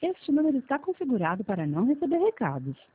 Este número está configurado para não receber recados.